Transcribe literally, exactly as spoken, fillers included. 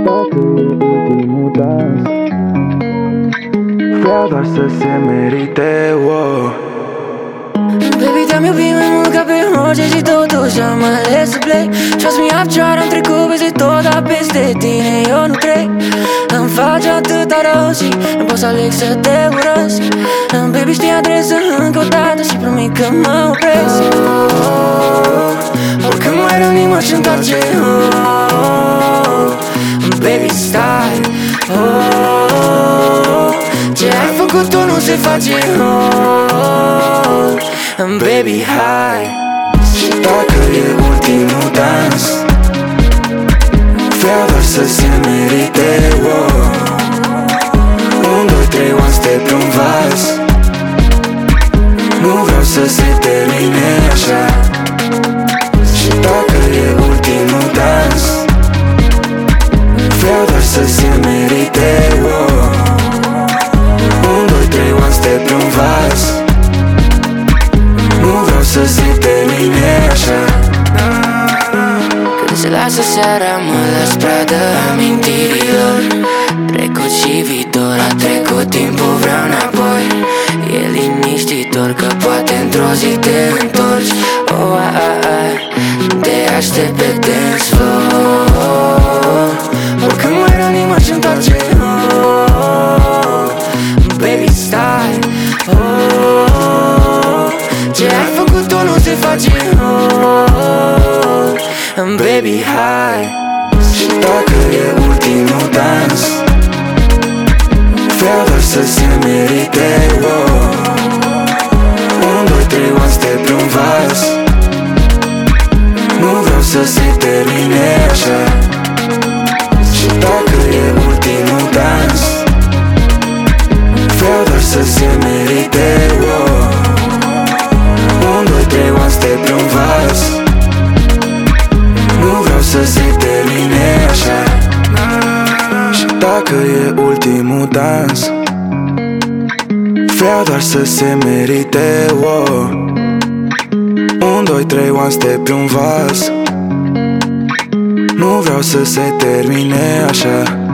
Dacă e ultimul dans, vreau doar să se merite, wow. Baby, te-am iubit mai mult ca pe orice și totuși am ales să plec. Trust me, I've tried, am trecut peste tot, dar peste tine eu nu trec. Îmi faci atâta rău și nu pot să aleg să te urăsc. Baby, știi adresa încă o dată și promit că mă opresc. oh, Oricând mai rău nimic m-aș întoarce. oh, Baby, stai. oh, Ce ai făcut tu nu se face. oh, Baby, hai. Și dacă e ultimul dans, vreau doar să se merite, wow. Un, doi, trei, one step pe-un vas. Nu vreau să se termine așa. Și dacă e ultimul dans, vreau doar să se merite, wow. Un, doi, trei, one step pe-un vas. Nu vreau să se termine așa. Când se lasă seara mă las pradă amintirilor. Trecut și viitor, a trecut timpul, vreau înapoi. E liniștitor că poate într-o zi te întorci. Oh, ai, ai, ai, te aștept pe dance floor. Oricând mai rău nimic m-aș întoarce. oh, Baby, stai. oh, Ce ai făcut tu nu se face. oh, Baby, hai. Și dacă e ultimul dans, vreau doar să se merite, wow. Un, doi, trei, one step pe-un vas. Nu vreau să se termine așa. Și dacă e ultimul dans, vreau doar să se merite, wow. Un, doi, trei, one step pe-un vas. Nu vreau să se termine așa. Și dacă e ultimul dans, vreau doar să se merite, wow. Un, doi, trei, one step pe-un vas. Nu vreau să se termine așa.